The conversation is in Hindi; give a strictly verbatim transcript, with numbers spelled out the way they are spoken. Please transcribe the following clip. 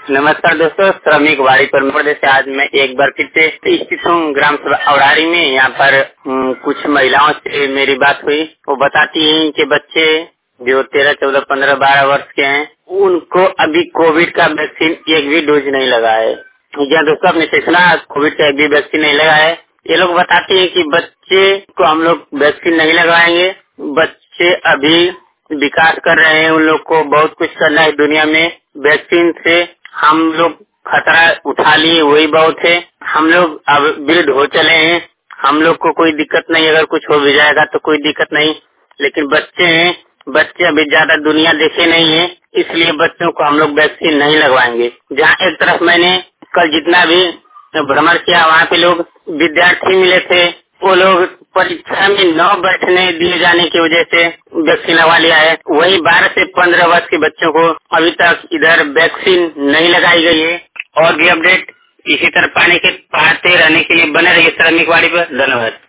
नमस्कार दोस्तों, श्रमिक वाड़ी पर प्रदेश से आज मैं एक बार फिर से स्थित हूँ ग्राम सभा औराड़ी में। यहाँ पर हम्म, कुछ महिलाओं से मेरी बात हुई। वो बताती हैं कि बच्चे जो तेरह चौदह पंद्रह बारह वर्ष के हैं, उनको अभी कोविड का वैक्सीन एक भी डोज नहीं लगा है। क्या दोस्तों, आपने सुना कोविड का एक भी वैक्सीन नहीं लगा है। ये लोग बताते हैं कि बच्चे को हम लोग वैक्सीन नहीं लगाएंगे, बच्चे अभी विकास कर रहे हैं, उन लोग को बहुत कुछ करना है दुनिया में। वैक्सीन से हम लोग खतरा उठा लिए वही बहुत है। हम लोग अब वृद्ध हो चले हैं, हम लोग को कोई दिक्कत नहीं, अगर कुछ हो भी जाएगा तो कोई दिक्कत नहीं। लेकिन बच्चे हैं, बच्चे अभी ज्यादा दुनिया देखे नहीं है, इसलिए बच्चों को हम लोग वैक्सीन नहीं लगवाएंगे। जहाँ एक तरफ मैंने कल जितना भी भ्रमण किया, वहाँ पे लोग विद्यार्थी मिले थे, वो लोग परीक्षा में न बैठने दिए जाने की वजह से वैक्सीन लगवा लिया है। वही बारह से पंद्रह वर्ष के बच्चों को अभी तक इधर वैक्सीन नहीं लगाई गई है। और भी अपडेट इसी तरह पाने के पाते रहने के लिए बने रहिए श्रमिक वाड़ी पर। धन्यवाद।